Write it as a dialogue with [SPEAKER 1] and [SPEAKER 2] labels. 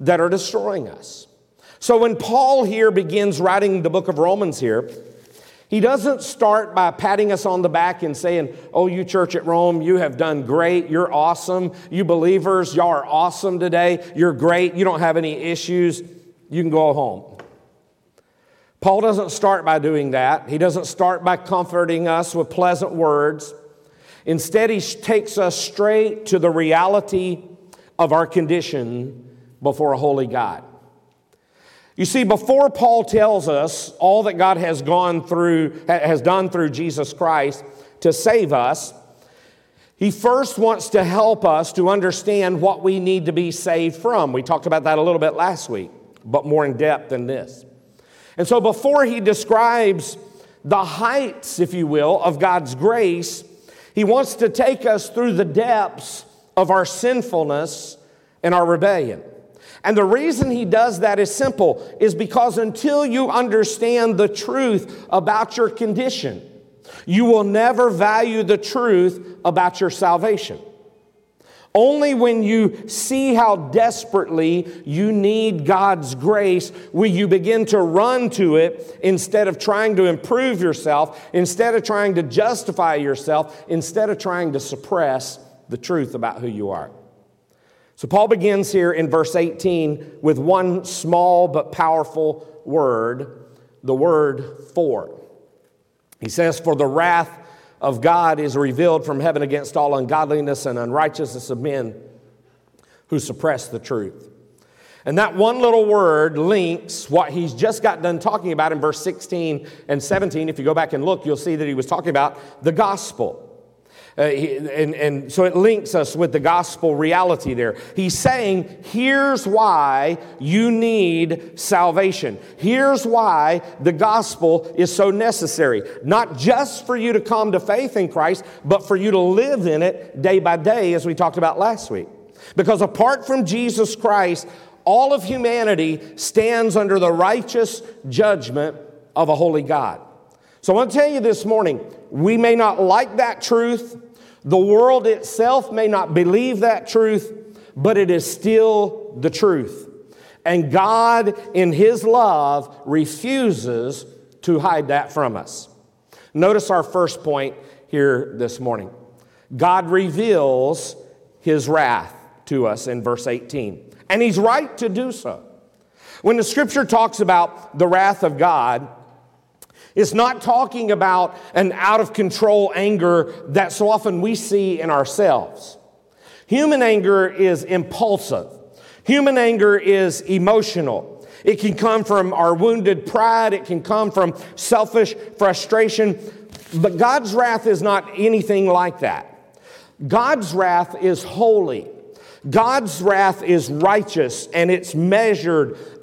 [SPEAKER 1] that are destroying us. So when Paul here begins writing the book of Romans here, he doesn't start by patting us on the back and saying, oh, you church at Rome, you have done great. You're awesome. You believers, y'all are awesome today. You're great. You don't have any issues. You can go home. Paul doesn't start by doing that. He doesn't start by comforting us with pleasant words. Instead, he takes us straight to the reality of our condition before a holy God. You see, before Paul tells us all that God has done through Jesus Christ to save us, he first wants to help us to understand what we need to be saved from. We talked about that a little bit last week, but more in depth than this. And so before he describes the heights, if you will, of God's grace, he wants to take us through the depths of our sinfulness and our rebellion. And the reason he does that is simple, is because until you understand the truth about your condition, you will never value the truth about your salvation. Only when you see how desperately you need God's grace will you begin to run to it instead of trying to improve yourself, instead of trying to justify yourself, instead of trying to suppress the truth about who you are. So Paul begins here in verse 18 with one small but powerful word, the word for. He says, for the wrath of God is revealed from heaven against all ungodliness and unrighteousness of men who suppress the truth. And that one little word links what he's just got done talking about in verse 16 and 17. If you go back and look, you'll see that he was talking about the gospel. And so it links us with the gospel reality there. He's saying, here's why you need salvation. Here's why the gospel is so necessary. Not just for you to come to faith in Christ, but for you to live in it day by day, as we talked about last week. Because apart from Jesus Christ, all of humanity stands under the righteous judgment of a holy God. So I want to tell you this morning, we may not like that truth. The world itself may not believe that truth, but it is still the truth. And God, in His love, refuses to hide that from us. Notice our first point here this morning. God reveals His wrath to us in verse 18. And He's right to do so. When the Scripture talks about the wrath of God, it's not talking about an out-of-control anger that so often we see in ourselves. Human anger is impulsive. Human anger is emotional. It can come from our wounded pride. It can come from selfish frustration. But God's wrath is not anything like that. God's wrath is holy. God's wrath is righteous, and it's measured